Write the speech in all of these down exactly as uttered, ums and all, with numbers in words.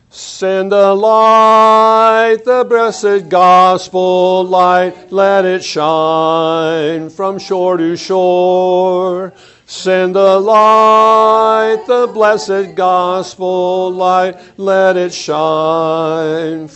Send the light, the blessed gospel light, let it shine from shore to shore. Send the light, the blessed gospel light, let it shine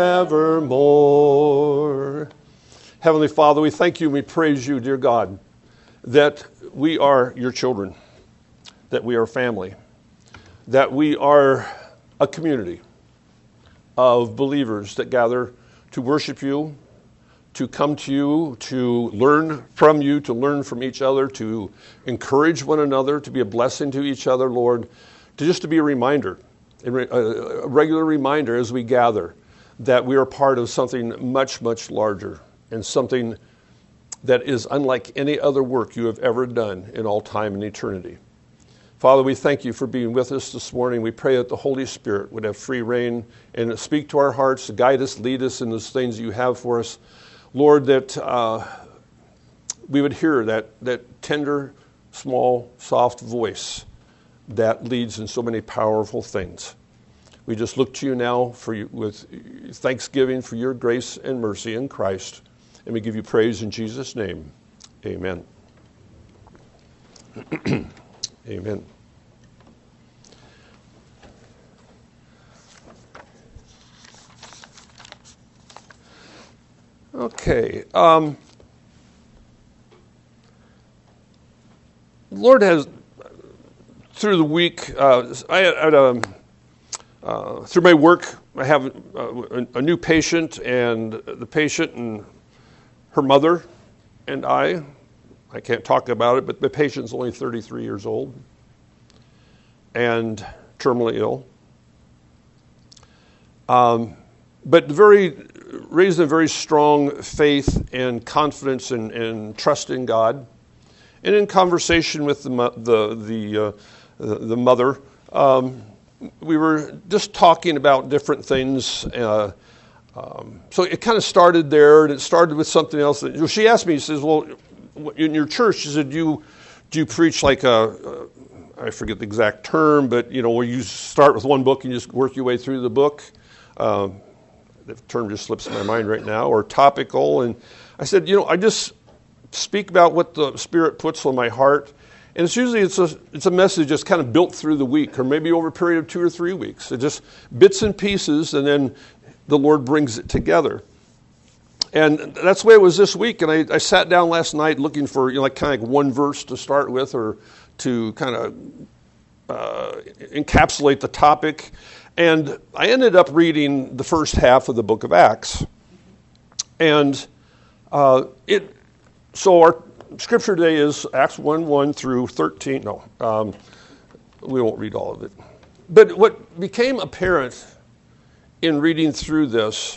forevermore. Heavenly Father, we thank you and we praise you, dear God, that we are your children, that we are family, that we are a community of believers that gather to worship you, to come to you, to learn from you, to learn from each other, to encourage one another, to be a blessing to each other, Lord, to just to be a reminder, a regular reminder as we gather that we are part of something much, much larger and something that is unlike any other work you have ever done in all time and eternity. Father, we thank you for being with us this morning. We pray that the Holy Spirit would have free reign and speak to our hearts, to guide us, lead us in those things you have for us. Lord, that uh, we would hear that, that tender, small, soft voice that leads in so many powerful things. We just look to you now for you, with thanksgiving for your grace and mercy in Christ, and we give you praise in Jesus' name. Amen. Amen. Okay. Um, Lord has, through the week, uh, I had, um, uh, through my work, I have a, a new patient, and the patient and her mother and I, I can't talk about it, but the patient's only thirty-three years old and terminally ill. Um, but very raised in a very strong faith and confidence and, and trust in God. And in conversation with the the the, uh, the mother, um, we were just talking about different things. Uh, um, so it kind of started there, and it started with something else. That, she asked me, she says, well, in your church, she said, do you, do you preach like a, a, I forget the exact term, but, you know, where you start with one book and you just work your way through the book? Um, the term just slips my mind right now, or topical. And I said, you know, I just speak about what the Spirit puts on my heart. And it's usually it's a it's a message that's kind of built through the week, or maybe over a period of two or three weeks. It just bits and pieces, and then the Lord brings it together. And that's the way it was this week. And I, I sat down last night looking for, you know, like kind of like one verse to start with, or to kind of uh, encapsulate the topic. And I ended up reading the first half of the book of Acts. And uh, it so our scripture today is Acts one, one through thirteen. No, um, we won't read all of it. But what became apparent in reading through this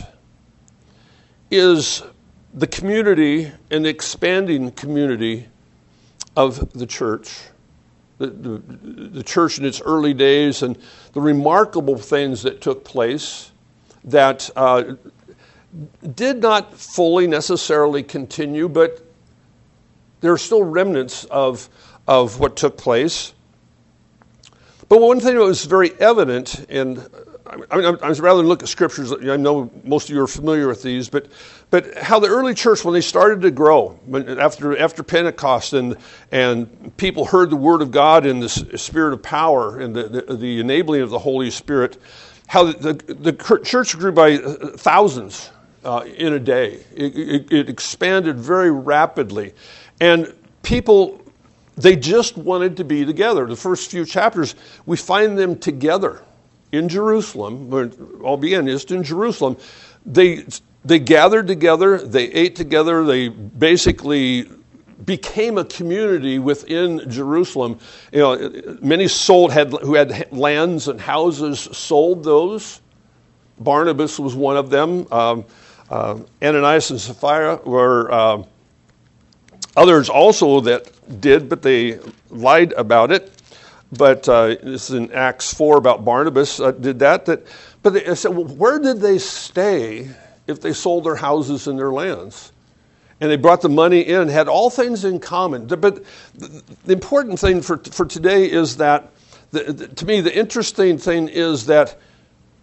is the community and the expanding community of the church, the, the, the church in its early days, and the remarkable things that took place that uh, did not fully necessarily continue, but there are still remnants of, of what took place. But one thing that was very evident, and I mean, I was rather than look at scriptures. I know most of you are familiar with these, but but how the early church, when they started to grow, when, after after Pentecost, and and people heard the word of God in the spirit of power and the, the, the enabling of the Holy Spirit, how the the, the church grew by thousands uh, in a day. It, it, it expanded very rapidly, and people, they just wanted to be together. The first few chapters, we find them together in Jerusalem, where it all began, just in Jerusalem. They they gathered together, they ate together, they basically became a community within Jerusalem. You know, many sold had who had lands and houses sold those. Barnabas was one of them. Um, uh, Ananias and Sapphira were uh, others also that did, but they lied about it. But uh, this is in Acts four about Barnabas uh, did that. That, but they said, well, where did they stay if they sold their houses and their lands? And they brought the money in, had all things in common. But the important thing for for today is that, the, the, to me, the interesting thing is that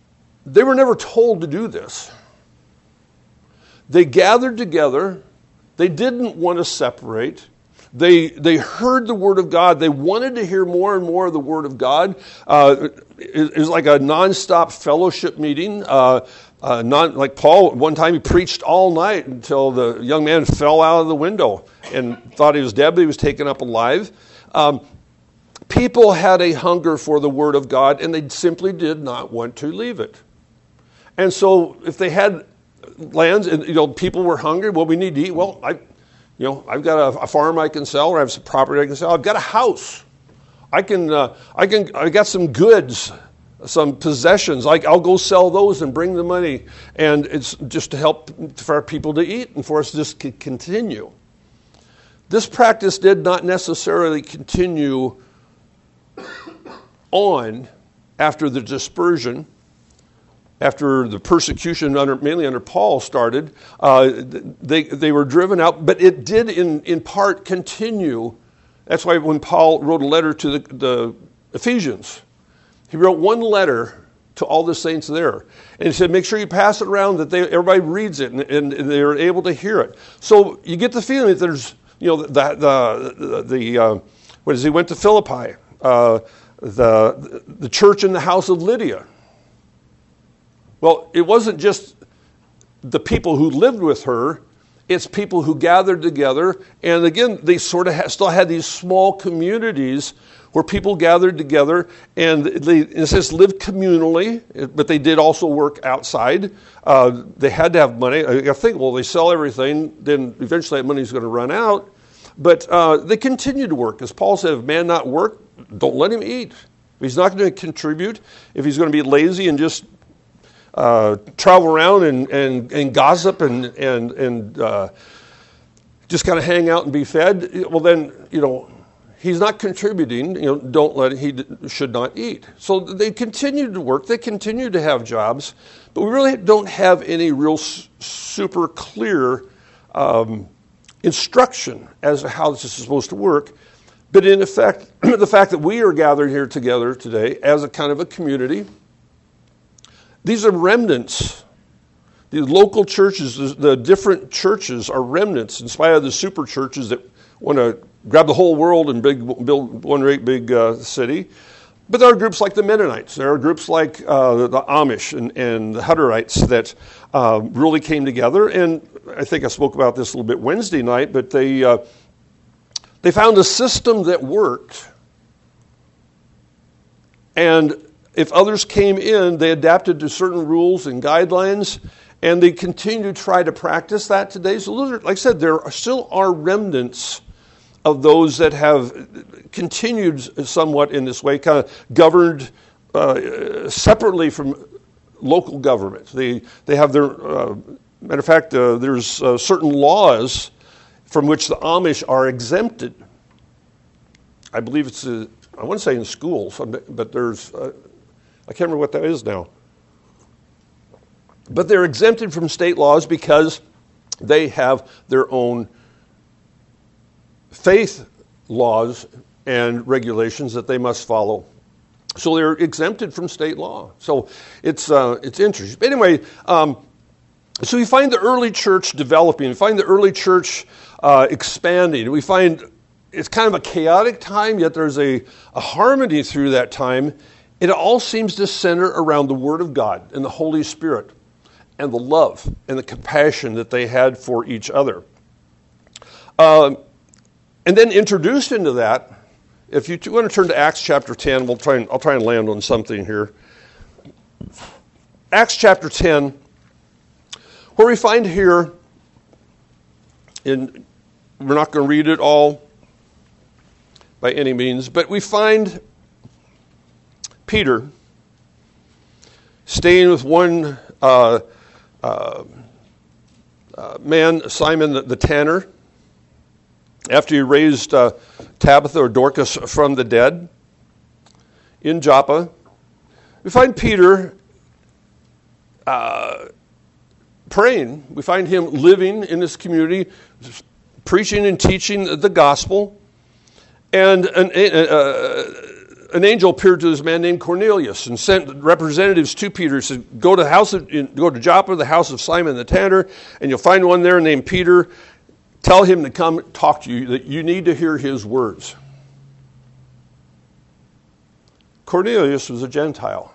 they were never told to do this. They gathered together. They didn't want to separate. They they heard the Word of God. They wanted to hear more and more of the Word of God. Uh, it, it was like a nonstop fellowship meeting. Uh, uh, not like Paul. One time he preached all night until the young man fell out of the window and thought he was dead, but he was taken up alive. Um, people had a hunger for the Word of God, and they simply did not want to leave it. And so, if they had lands and you know people were hungry, well, we need to eat. Well, I. You know, I've got a, a farm I can sell, or I have some property I can sell. I've got a house. I can, uh, I can, I got some goods, some possessions. I, I'll go sell those and bring the money, and it's just to help for our people to eat and for us to just continue. This practice did not necessarily continue on after the dispersion. After the persecution, under, mainly under Paul, started, uh, they they were driven out. But it did, in, in part, continue. That's why when Paul wrote a letter to the, the Ephesians, he wrote one letter to all the saints there. And he said, make sure you pass it around, that they, everybody reads it, and, and, and they're able to hear it. So you get the feeling that there's, you know, the, the, the, the uh, what is he went to Philippi, uh, the, the church in the house of Lydia. Well, it wasn't just the people who lived with her. It's people who gathered together. And again, they sort of ha- still had these small communities where people gathered together. And they, in a sense, lived communally, but they did also work outside. Uh, they had to have money. I think, well, they sell everything, then eventually that money's going to run out. But uh, they continued to work. As Paul said, if man not work, don't let him eat. If he's not going to contribute, if he's going to be lazy and just Uh, travel around and, and, and gossip and and and uh, just kind of hang out and be fed, well then, you know, he's not contributing. You know, don't let he should not eat. So they continued to work. They continued to have jobs, but we really don't have any real super clear um, instruction as to how this is supposed to work. But in effect, the fact that we are gathered here together today as a kind of a community. These are remnants. The local churches, the different churches are remnants in spite of the super churches that want to grab the whole world and big, build one great big uh, city. But there are groups like the Mennonites. There are groups like uh, the Amish and, and the Hutterites that uh, really came together. And I think I spoke about this a little bit Wednesday night, but they uh, they found a system that worked. And if others came in, they adapted to certain rules and guidelines, and they continue to try to practice that today. So, like I said, there are, still are remnants of those that have continued somewhat in this way, kind of governed uh, separately from local government. They they have their, uh, matter of fact, uh, there's uh, certain laws from which the Amish are exempted. I believe it's, uh, I want to say in schools, but there's... Uh, I can't remember what that is now. But they're exempted from state laws because they have their own faith laws and regulations that they must follow. So they're exempted from state law. So it's uh, it's interesting. But anyway, um, so we find the early church developing. We find the early church uh, expanding. We find it's kind of a chaotic time, yet there's a, a harmony through that time. It all seems to center around the Word of God and the Holy Spirit and the love and the compassion that they had for each other. Uh, and then introduced into that, if you want to turn to Acts chapter ten, we'll try and, I'll try and land on something here. Acts chapter ten, where we find here, in, we're not going to read it all by any means, but we find Peter staying with one uh, uh, uh, man, Simon the, the tanner, after he raised uh, Tabitha or Dorcas from the dead in Joppa. We find Peter uh, praying. We find him living in this community, preaching and teaching the gospel. And an, uh, an angel appeared to this man named Cornelius and sent representatives to Peter. Said, go to the house of, go to Joppa, the house of Simon the tanner, and you'll find one there named Peter. Tell him to come talk to you, that you need to hear his words. Cornelius was a Gentile.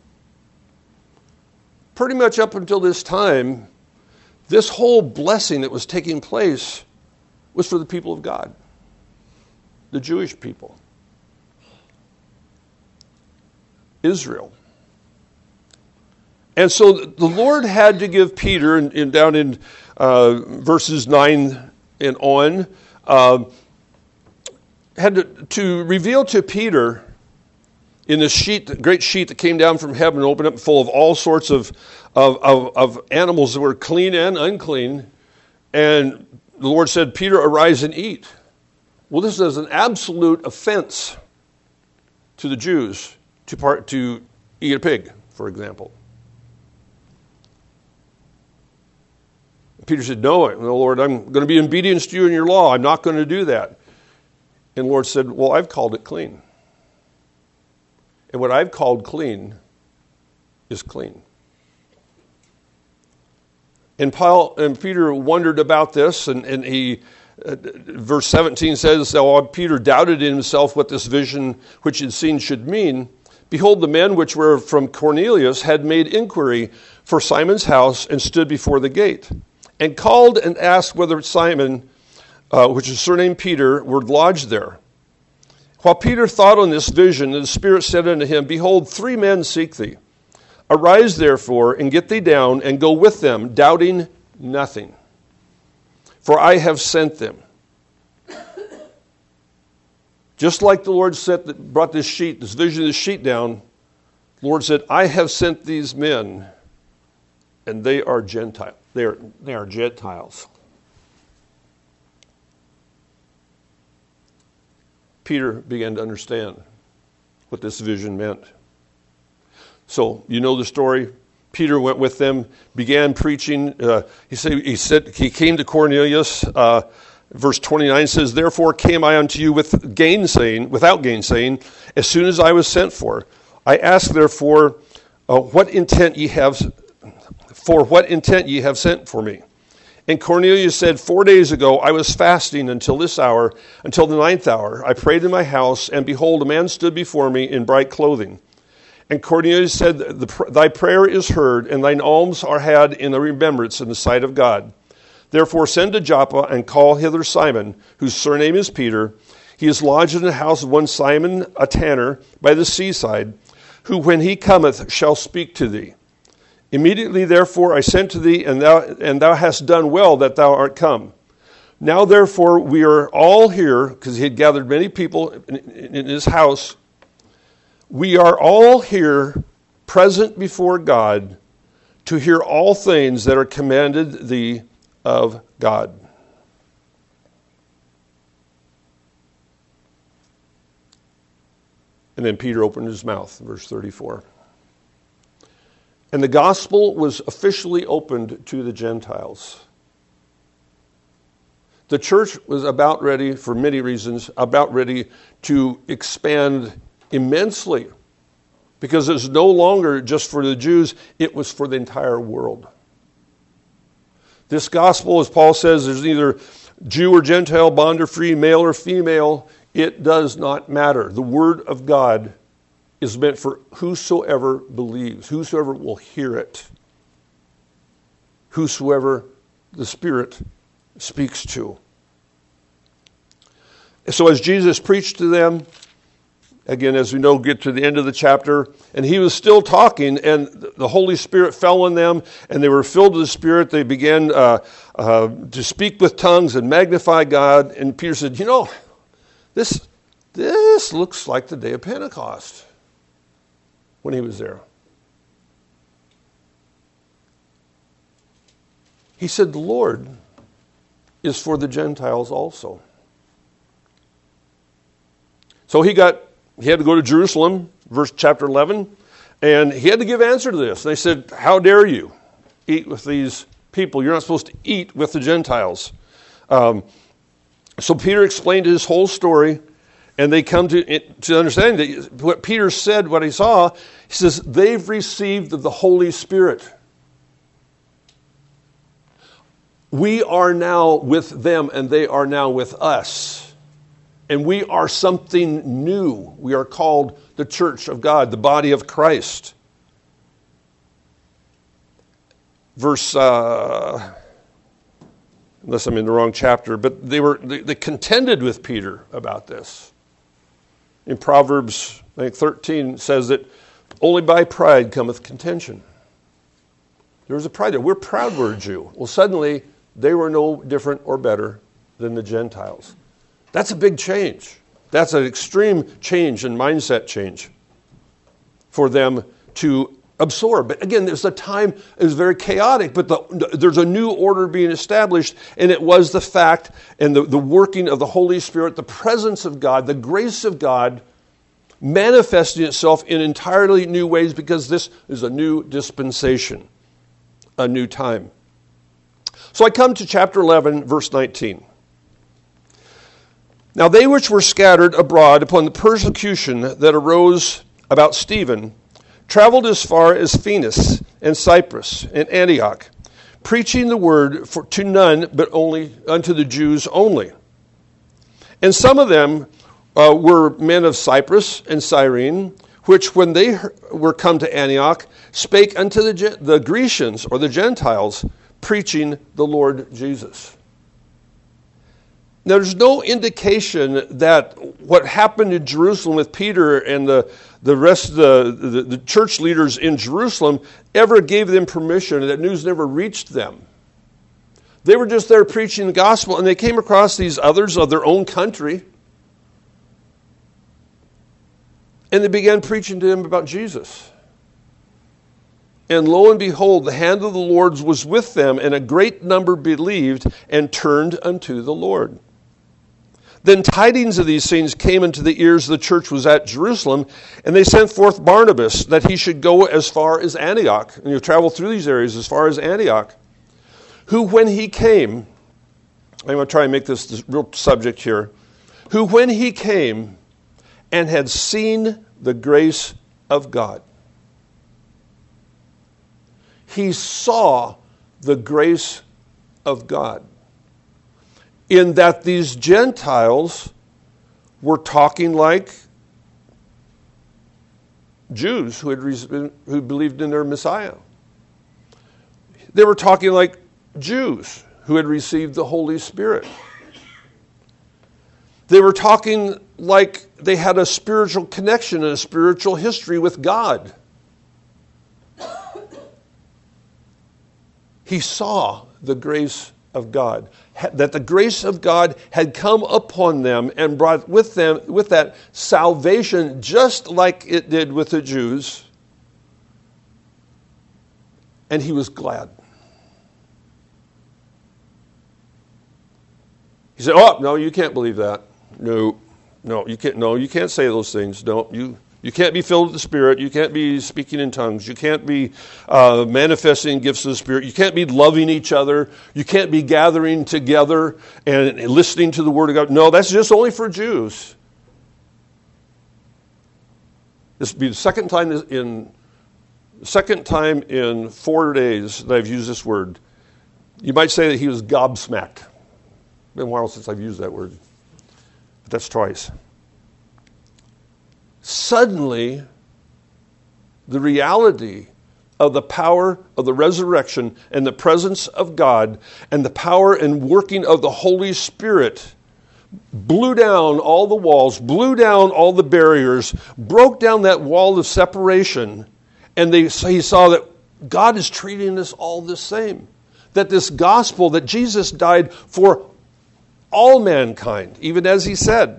Pretty much up until this time, this whole blessing that was taking place was for the people of God, the Jewish people, Israel. And so the Lord had to give Peter, in, in, down in uh, verses nine and on, uh, had to, to reveal to Peter in this sheet, the great sheet that came down from heaven, opened up full of all sorts of, of, of, of animals that were clean and unclean. And the Lord said, Peter, arise and eat. Well, this is an absolute offense to the Jews to, part, to eat a pig, for example. Peter said, no, no, Lord, I'm going to be obedient to you and your law. I'm not going to do that. And the Lord said, well, I've called it clean. And what I've called clean is clean. And Paul and Peter wondered about this, and, and he, uh, verse seventeen says, "Oh, Peter doubted in himself what this vision which he had seen should mean. Behold, the men which were from Cornelius had made inquiry for Simon's house and stood before the gate, and called and asked whether Simon, uh, which is surnamed Peter, were lodged there. While Peter thought on this vision, the Spirit said unto him, Behold, three men seek thee. Arise, therefore, and get thee down, and go with them, doubting nothing. For I have sent them." Just like the Lord set, brought this sheet, this vision of this sheet down, the Lord said, I have sent these men, and they are Gentiles. They are, they are Gentiles. Peter began to understand what this vision meant. So, you know the story. Peter went with them, began preaching. Uh, he said, he said he came to Cornelius. Uh, verse twenty-nine says, Therefore came I unto you with gainsaying, without gainsaying, as soon as I was sent for. I ask therefore, uh, what intent ye have, for what intent ye have sent for me? And Cornelius said, Four days ago I was fasting until this hour, until the ninth hour. I prayed in my house, and behold, a man stood before me in bright clothing. And Cornelius said, Thy prayer is heard, and thine alms are had in the remembrance in the sight of God. Therefore send to Joppa, and call hither Simon, whose surname is Peter. He is lodged in the house of one Simon, a tanner, by the seaside, who when he cometh shall speak to thee. Immediately, therefore, I sent to thee, and thou and thou hast done well that thou art come. Now, therefore, we are all here, because he had gathered many people in, in his house. We are all here, present before God, to hear all things that are commanded thee of God. And then Peter opened his mouth, verse thirty-four. And the gospel was officially opened to the Gentiles. The church was about ready, for many reasons, about ready to expand immensely. Because it was no longer just for the Jews, it was for the entire world. This gospel, as Paul says, there's neither Jew or Gentile, bond or free, male or female. It does not matter. The word of God is meant for whosoever believes, whosoever will hear it, whosoever the Spirit speaks to. So as Jesus preached to them, again, as we know, get to the end of the chapter, and he was still talking, and the Holy Spirit fell on them, and they were filled with the Spirit. They began uh, uh, to speak with tongues and magnify God. And Peter said, you know, this, this looks like the day of Pentecost. When he was there, he said, the Lord is for the Gentiles also. So he got, he had to go to Jerusalem, verse chapter eleven, and he had to give answer to this. And they said, how dare you eat with these people? You're not supposed to eat with the Gentiles. Um, so Peter explained his whole story, And they come to, to understand that what Peter said, what he saw, he says, they've received the Holy Spirit. We are now with them and they are now with us. And we are something new. We are called the church of God, the body of Christ. Verse, uh, unless I'm in the wrong chapter, but they were they, they contended with Peter about this. In Proverbs, I think thirteen says that only by pride cometh contention. There was a pride there. We're proud we're a Jew. Well, suddenly they were no different or better than the Gentiles. That's a big change. That's an extreme change and mindset change for them to absorb. But again, there's a time, it was very chaotic, but the, there's a new order being established, and it was the fact and the, the working of the Holy Spirit, the presence of God, the grace of God manifesting itself in entirely new ways, because this is a new dispensation, a new time. So I come to chapter eleven, verse nineteen. Now they which were scattered abroad upon the persecution that arose about Stephen traveled as far as Phoenix and Cyprus and Antioch, preaching the word for, to none but only unto the Jews only. And some of them uh, were men of Cyprus and Cyrene, which when they were come to Antioch spake unto the, the Grecians or the Gentiles, preaching the Lord Jesus. Now, there's no indication that what happened in Jerusalem with Peter and the, the rest of the, the, the church leaders in Jerusalem ever gave them permission, that news never reached them. They were just there preaching the gospel, and they came across these others of their own country, and they began preaching to them about Jesus. And lo and behold, the hand of the Lord was with them, and a great number believed and turned unto the Lord. Then tidings of these things came into the ears of the church was at Jerusalem, and they sent forth Barnabas that he should go as far as Antioch. And you travel through these areas as far as Antioch. Who when he came, I'm going to try and make this the real subject here. Who when he came and had seen the grace of God. He saw the grace of God. In that these Gentiles were talking like Jews who had who believed in their Messiah. They were talking like Jews who had received the Holy Spirit. They were talking like they had a spiritual connection and a spiritual history with God. He saw the grace of God, that the grace of God had come upon them and brought with them, with that salvation, just like it did with the Jews. And he was glad. He said, "Oh, no, you can't believe that. No, no, you can't. No, you can't say those things. No, you." You can't be filled with the Spirit. You can't be speaking in tongues. You can't be uh, manifesting gifts of the Spirit. You can't be loving each other. You can't be gathering together and listening to the Word of God. No, that's just only for Jews. This will be the second time in second time in four days that I've used this word. You might say that he was gobsmacked. It's been a while since I've used that word, but that's twice. Suddenly, the reality of the power of the resurrection and the presence of God and the power and working of the Holy Spirit blew down all the walls, blew down all the barriers, broke down that wall of separation, and they, he saw that God is treating us all the same. That this gospel, that Jesus died for all mankind, even as he said.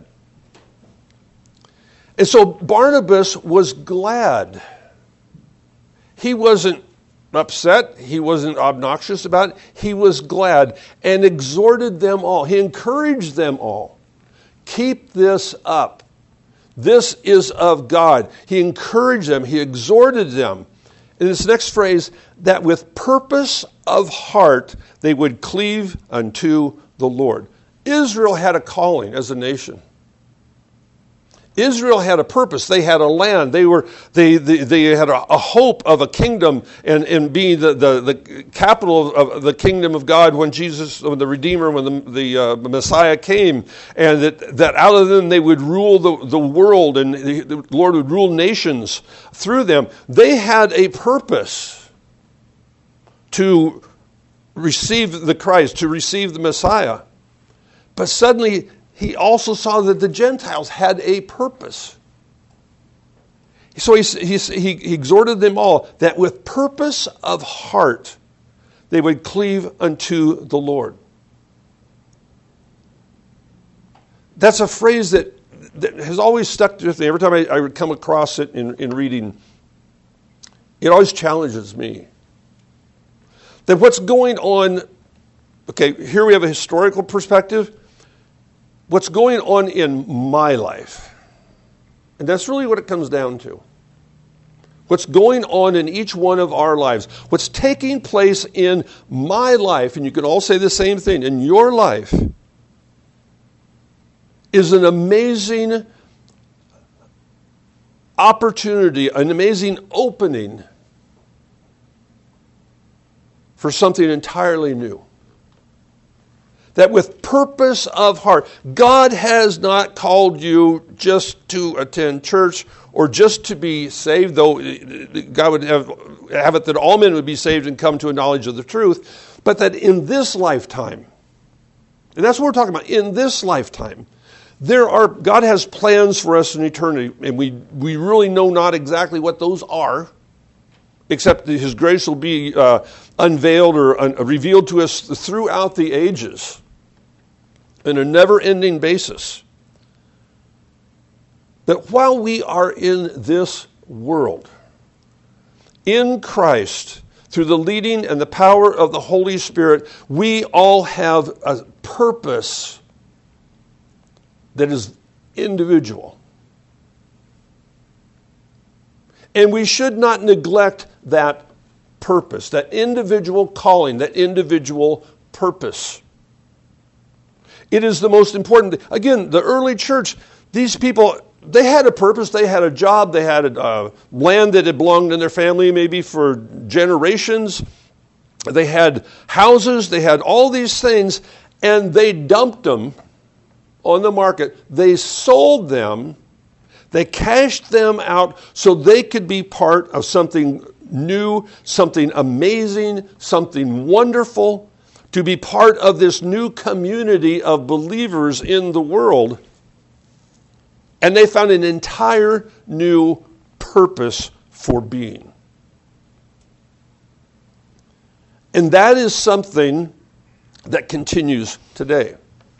And so Barnabas was glad. He wasn't upset. He wasn't obnoxious about it. He was glad and exhorted them all. He encouraged them all. Keep this up. This is of God. He encouraged them. He exhorted them. In this next phrase, that with purpose of heart they would cleave unto the Lord. Israel had a calling as a nation. Israel had a purpose. They had a land. They were they they, they had a, a hope of a kingdom and, and being the, the, the capital of, of the kingdom of God when Jesus, when the Redeemer, when the, the uh, Messiah came, and that, that out of them they would rule the, the world, and the, the Lord would rule nations through them. They had a purpose to receive the Christ, to receive the Messiah. But suddenly he also saw that the Gentiles had a purpose. So he, he, he exhorted them all that with purpose of heart they would cleave unto the Lord. That's a phrase that, that has always stuck with me. Every time I, I would come across it in, in reading, it always challenges me. That what's going on, okay, here we have a historical perspective. What's going on in my life, and that's really what it comes down to. What's going on in each one of our lives, what's taking place in my life, and you can all say the same thing, in your life, is an amazing opportunity, an amazing opening for something entirely new. That with purpose of heart, God has not called you just to attend church or just to be saved, though God would have, have it that all men would be saved and come to a knowledge of the truth, but that in this lifetime, and that's what we're talking about, in this lifetime, there are God has plans for us in eternity, and we, we really know not exactly what those are, except that His grace will be uh, unveiled or un- revealed to us throughout the ages on a never-ending basis. That while we are in this world, in Christ, through the leading and the power of the Holy Spirit, we all have a purpose that is individual. And we should not neglect that purpose, that individual calling, that individual purpose. It is the most important. Again, the early church, these people, they had a purpose, they had a job, they had a uh, land that had belonged in their family maybe for generations. They had houses, they had all these things, and they dumped them on the market. They sold them, they cashed them out so they could be part of something new, something amazing, something wonderful, to be part of this new community of believers in the world. And they found an entire new purpose for being. And that is something that continues today.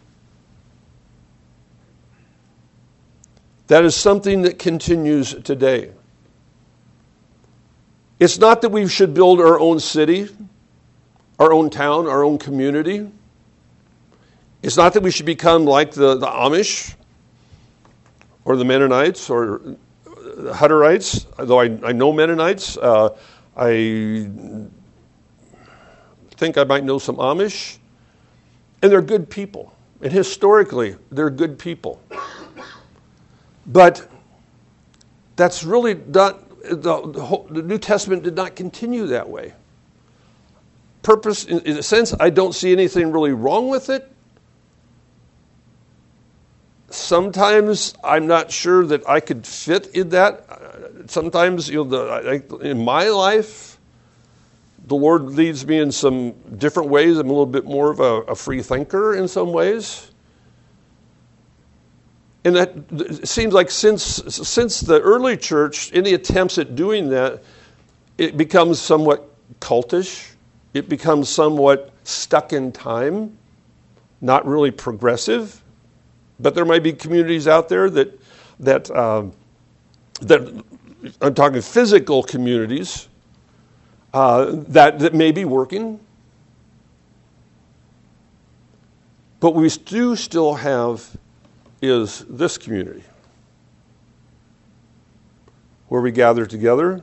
That is something that continues today. It's not that we should build our own city, our own town, our own community. It's not that we should become like the, the Amish or the Mennonites or the Hutterites, although I, I know Mennonites. Uh, I think I might know some Amish. And they're good people. And historically, they're good people. But that's really not, the, the, whole, the New Testament did not continue that way. Purpose, in, in a sense, I don't see anything really wrong with it. Sometimes I'm not sure that I could fit in that. Sometimes, you know, the, I, in my life, the Lord leads me in some different ways. I'm a little bit more of a, a free thinker in some ways. And that it seems like since since the early church, any attempts at doing that, it becomes somewhat cultish. It becomes somewhat stuck in time, not really progressive. But there might be communities out there that that uh, that I'm talking physical communities uh, that that may be working. But we do still have is this community where we gather together.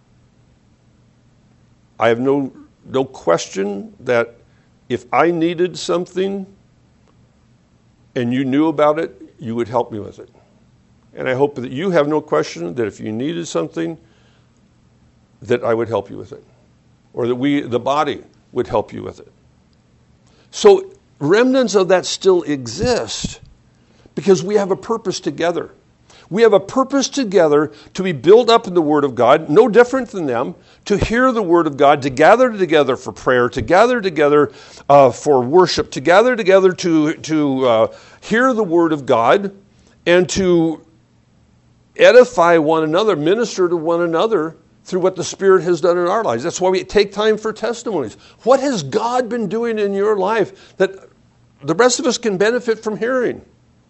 I have no no question that if I needed something and you knew about it, you would help me with it. And I hope that you have no question that if you needed something, that I would help you with it. Or that we, the body, would help you with it. So remnants of that still exist because we have a purpose together. We have a purpose together to be built up in the Word of God, no different than them, to hear the Word of God, to gather together for prayer, to gather together uh, for worship, to gather together to, to uh, hear the Word of God, and to edify one another, minister to one another through what the Spirit has done in our lives. That's why we take time for testimonies. What has God been doing in your life that the rest of us can benefit from hearing?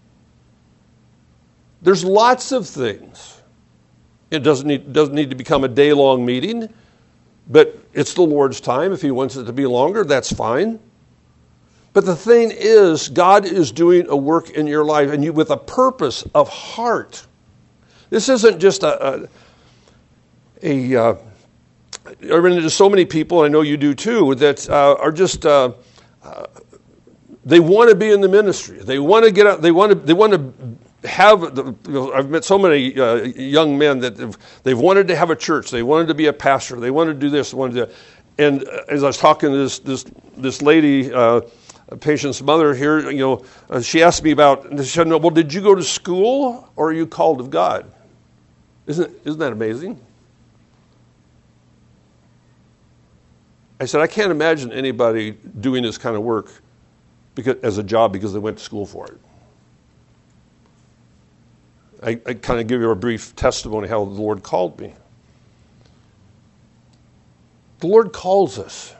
There's lots of things. It doesn't need, doesn't need to become a day-long meeting, but it's the Lord's time. If He wants it to be longer, that's fine. But the thing is, God is doing a work in your life, and you with a purpose of heart. This isn't just a... a A, uh, I run into so many people, I know you do too, that uh, are just uh, uh, they want to be in the ministry. They want to get out. They want to. They want to have. The, you know, I've met so many uh, young men that have, they've wanted to have a church. They wanted to be a pastor. They wanted to do this. They wanted to. And as I was talking to this this this lady, uh, a patient's mother here, you know, uh, she asked me about. She said, "No, well, did you go to school or are you called of God?" Isn't isn't that amazing? I said, I can't imagine anybody doing this kind of work because, as a job because they went to school for it. I, I kind of give you a brief testimony how the Lord called me. The Lord calls us.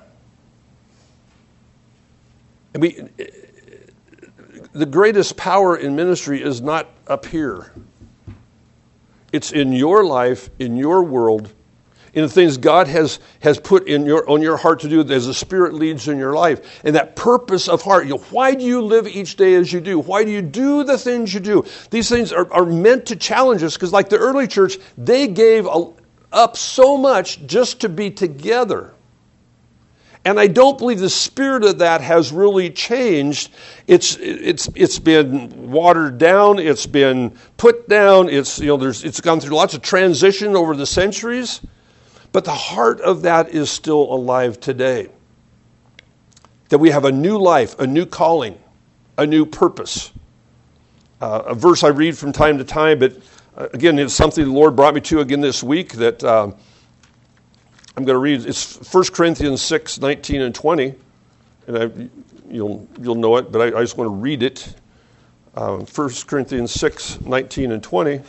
And we, the greatest power in ministry is not up here. It's in your life, in your world, in the things God has, has put in your on your heart to do as the Spirit leads in your life. And that purpose of heart. You know, why do you live each day as you do? Why do you do the things you do? These things are, are meant to challenge us because like the early church, they gave a, up so much just to be together. And I don't believe the spirit of that has really changed. It's it's it's been watered down. It's been put down. It's you know there's it's gone through lots of transition over the centuries. But the heart of that is still alive today. That we have a new life, a new calling, a new purpose. Uh, a verse I read from time to time, but uh, again, it's something the Lord brought me to again this week that uh, I'm going to read. It's First Corinthians six, nineteen and twenty. And I, you'll, you'll know it, but I, I just want to read it. Um, First Corinthians six, nineteen and twenty.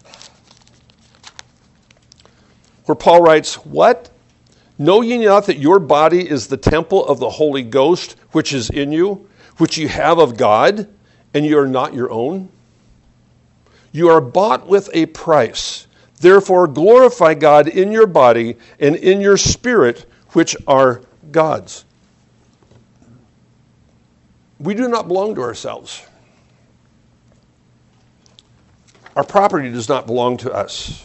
Where Paul writes, what? Know ye not that your body is the temple of the Holy Ghost, which is in you, which you have of God, and you are not your own? You are bought with a price. Therefore glorify God in your body and in your spirit, which are God's. We do not belong to ourselves. Our property does not belong to us.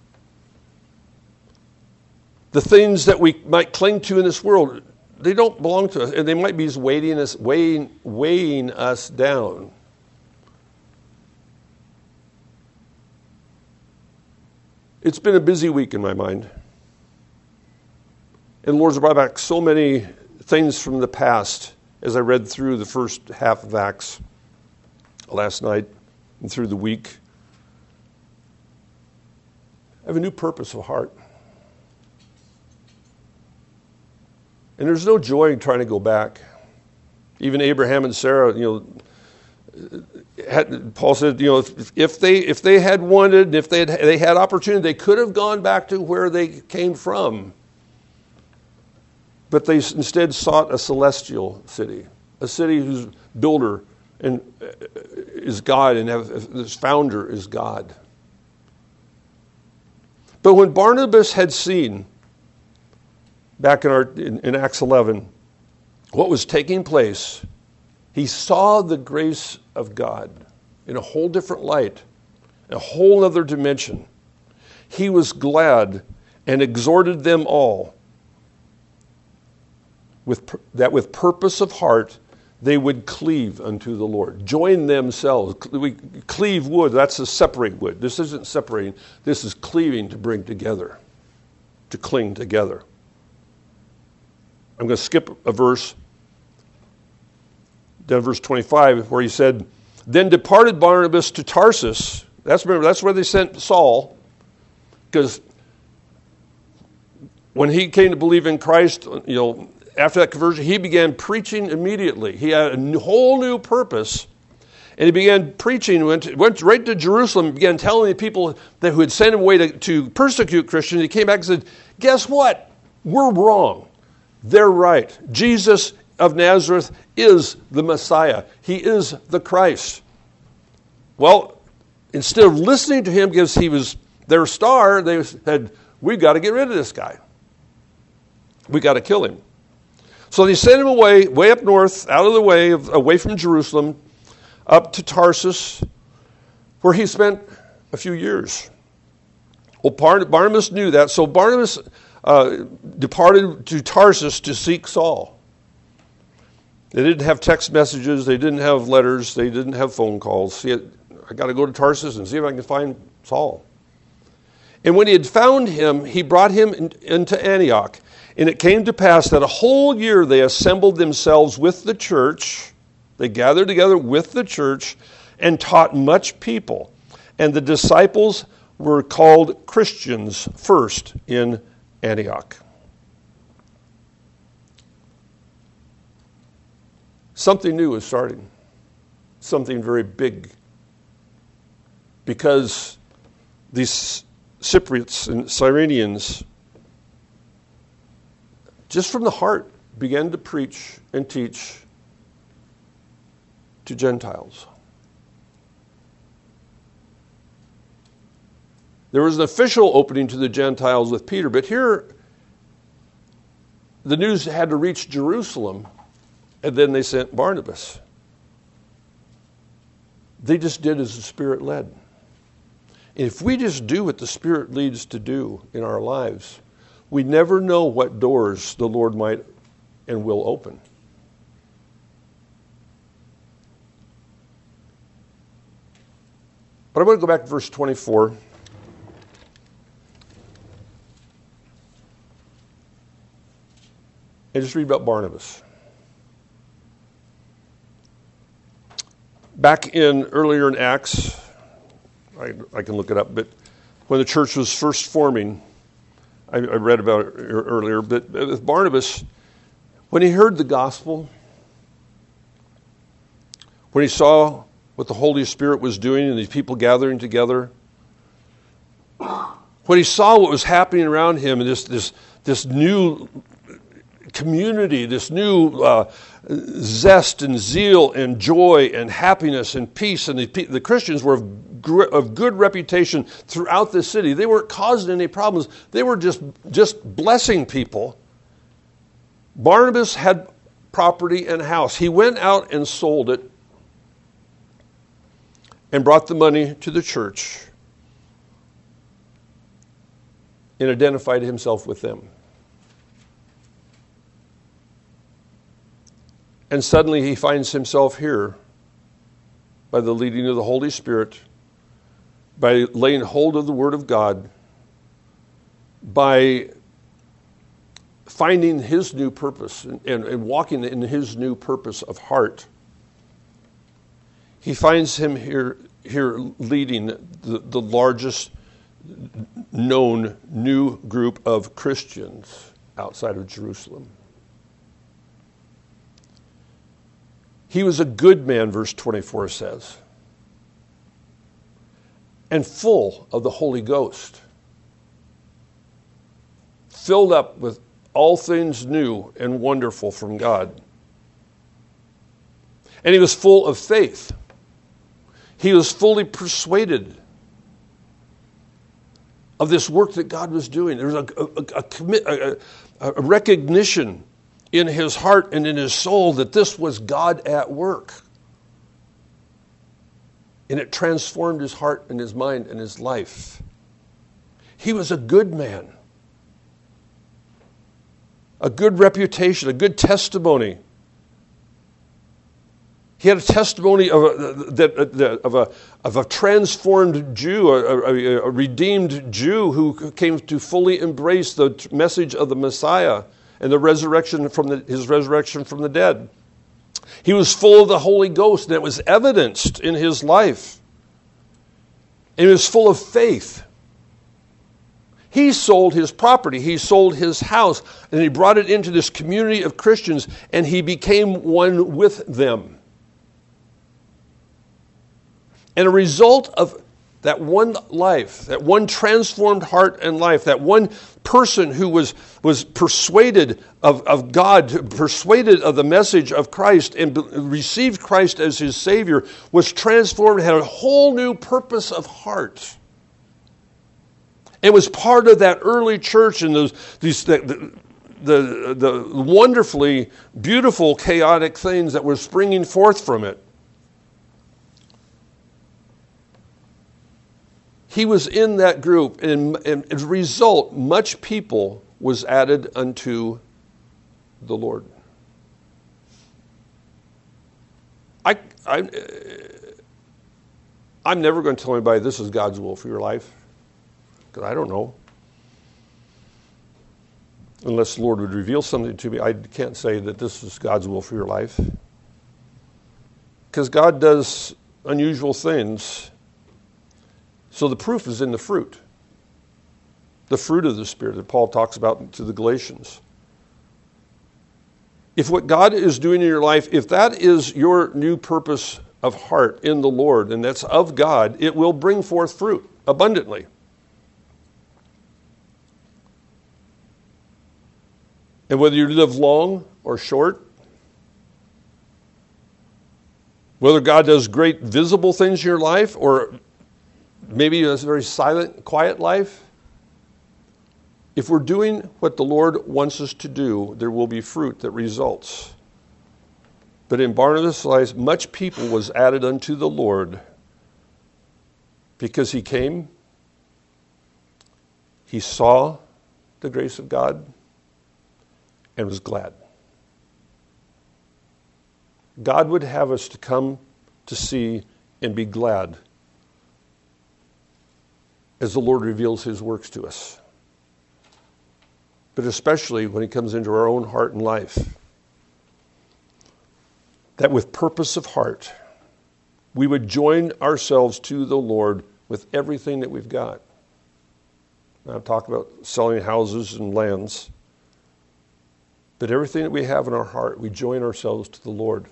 The things that we might cling to in this world, they don't belong to us, and they might be just weighing us, weighing, weighing us down. It's been a busy week in my mind. And the Lord's brought back so many things from the past as I read through the first half of Acts last night and through the week. I have a new purpose of heart. And there's no joy in trying to go back. Even Abraham and Sarah, you know, had, Paul said, you know, if, if they if they had wanted, if they had they had opportunity, they could have gone back to where they came from. But they instead sought a celestial city, a city whose builder and is God and its founder is God. But when Barnabas had seen, back in, our, in, in Acts eleven, what was taking place, he saw the grace of God in a whole different light, a whole other dimension. He was glad and exhorted them all with, that with purpose of heart they would cleave unto the Lord. Join themselves. We cleave wood. That's to separate wood. This isn't separating. This is cleaving to bring together, to cling together. I'm going to skip a verse, down verse twenty-five, where he said, "Then departed Barnabas to Tarsus." That's remember that's where they sent Saul, because when he came to believe in Christ, you know, after that conversion, he began preaching immediately. He had a whole new purpose, and he began preaching. Went went right to Jerusalem, and began telling the people that who had sent him away to, to persecute Christians. He came back and said, "Guess what? We're wrong. They're right. Jesus of Nazareth is the Messiah. He is the Christ." Well, instead of listening to him because he was their star, they said, "We've got to get rid of this guy. We got to kill him." So they sent him away, way up north, out of the way, of, away from Jerusalem, up to Tarsus, where he spent a few years. Well, Barnabas knew that, so Barnabas uh, departed to Tarsus to seek Saul. They didn't have text messages, they didn't have letters, they didn't have phone calls. See, I got to go to Tarsus and see if I can find Saul. And when he had found him, he brought him in, into Antioch. And it came to pass that a whole year they assembled themselves with the church. They gathered together with the church and taught much people. And the disciples were called Christians first in Antioch. Something new is starting. Something very big. Because these Cypriots and Cyrenians, just from the heart, began to preach and teach to Gentiles. There was an official opening to the Gentiles with Peter, but here the news had to reach Jerusalem, and then they sent Barnabas. They just did as the Spirit led. And if we just do what the Spirit leads to do in our lives, we never know what doors the Lord might and will open. But I'm going to go back to verse twenty-four. And just read about Barnabas. Back in earlier in Acts, I, I can look it up, but when the church was first forming, I, I read about it earlier, but with Barnabas, when he heard the gospel, when he saw what the Holy Spirit was doing and these people gathering together, when he saw what was happening around him and this this this new community, this new uh, zest and zeal and joy and happiness and peace, and the, the Christians were of, gr- of good reputation throughout the city. They weren't causing any problems. They were just, just blessing people. Barnabas had property and house. He went out and sold it and brought the money to the church and identified himself with them. And suddenly he finds himself here by the leading of the Holy Spirit, by laying hold of the Word of God, by finding his new purpose and, and, and walking in his new purpose of heart. He finds him here, here leading the, the largest known new group of Christians outside of Jerusalem. He was a good man, verse twenty-four says, and full of the Holy Ghost, filled up with all things new and wonderful from God. And he was full of faith. He was fully persuaded of this work that God was doing. There was a, a, a, commit, a, a recognition in his heart and in his soul that this was God at work. And it transformed his heart and his mind and his life. He was a good man. A good reputation, a good testimony. He had a testimony of a, that, of a, of a transformed Jew, a, a, a redeemed Jew who came to fully embrace the message of the Messiah and the resurrection from the, his resurrection from the dead. He was full of the Holy Ghost, and it was evidenced in his life. And he was full of faith. He sold his property, he sold his house, and he brought it into this community of Christians, and he became one with them. And a result of that one life, that one transformed heart and life, that one person who was, was persuaded of, of God, persuaded of the message of Christ, and received Christ as his Savior, was transformed, had a whole new purpose of heart. It was part of that early church and those these the, the, the wonderfully beautiful, chaotic things that were springing forth from it. He was in that group, and, and as a result, much people was added unto the Lord. I, I, I'm never going to tell anybody this is God's will for your life, because I don't know. Unless the Lord would reveal something to me, I can't say that this is God's will for your life. Because God does unusual things. So the proof is in the fruit. The fruit of the Spirit that Paul talks about to the Galatians. If what God is doing in your life, if that is your new purpose of heart in the Lord, and that's of God, it will bring forth fruit abundantly. And whether you live long or short, whether God does great visible things in your life, or maybe it's a very silent, quiet life, if we're doing what the Lord wants us to do, there will be fruit that results. But in Barnabas' life, much people was added unto the Lord because he came, he saw the grace of God, and was glad. God would have us to come to see and be glad as the Lord reveals his works to us. But especially when he comes into our own heart and life. That with purpose of heart, we would join ourselves to the Lord with everything that we've got. Now, I'm talking about selling houses and lands. But everything that we have in our heart, we join ourselves to the Lord.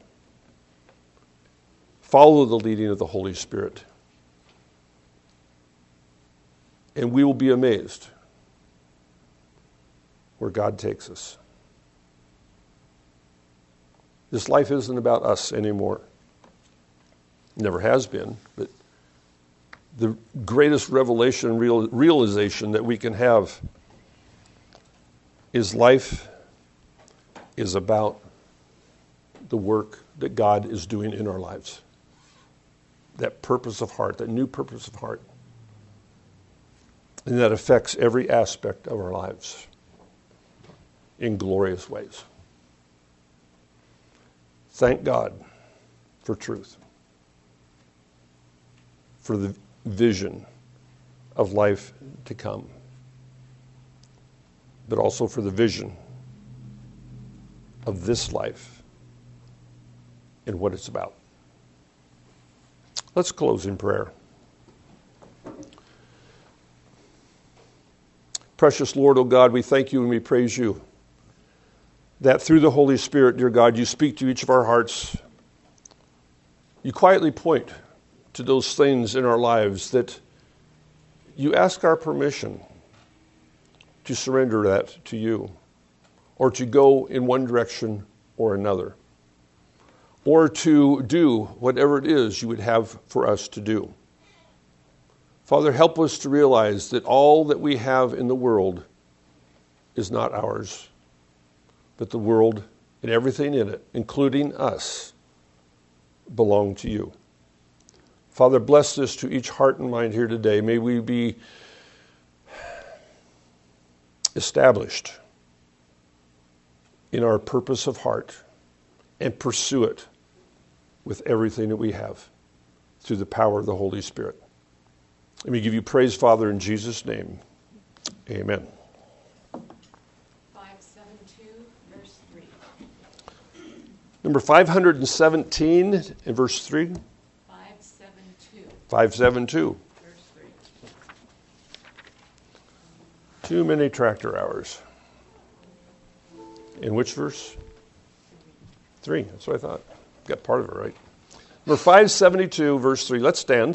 Follow the leading of the Holy Spirit. And we will be amazed where God takes us. This life isn't about us anymore. It never has been, but the greatest revelation and real, realization that we can have is life is about the work that God is doing in our lives. That purpose of heart, that new purpose of heart. And that affects every aspect of our lives in glorious ways. Thank God for truth, for the vision of life to come, but also for the vision of this life and what it's about. Let's close in prayer. Precious Lord, O God, we thank you and we praise you that through the Holy Spirit, dear God, you speak to each of our hearts. You quietly point to those things in our lives that you ask our permission to surrender that to you, or to go in one direction or another, or to do whatever it is you would have for us to do. Father, help us to realize that all that we have in the world is not ours, but the world and everything in it, including us, belong to you. Father, bless this to each heart and mind here today. May we be established in our purpose of heart and pursue it with everything that we have through the power of the Holy Spirit. Let me give you praise, Father, in Jesus' name. Amen. five seventy-two, verse three. Number five hundred seventeen in verse three. five seventy-two. five seventy-two. Verse three. Too many tractor hours. In which verse? Three. That's what I thought. Got part of it right. Number five seventy-two, verse three. Let's stand.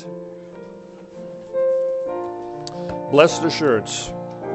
Blessed assurance.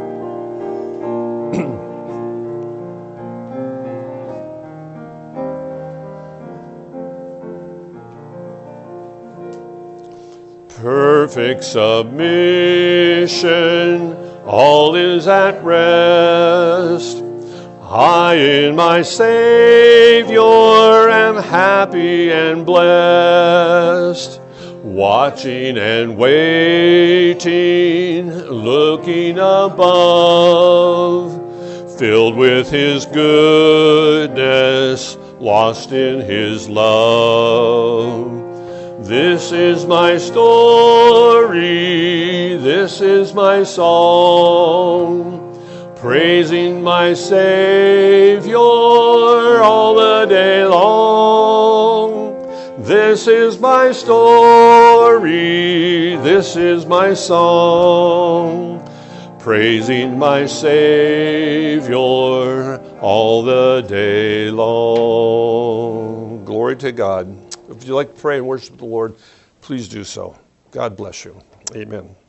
Perfect submission, all is at rest. I in my Savior am happy and blessed, watching and waiting, looking above, filled with His goodness, lost in His love. This is my story, this is my song, praising my Savior all the day long. This is my story, this is my song, praising my Savior all the day long. Glory to God. If you'd like to pray and worship the Lord, please do so. God bless you. Amen.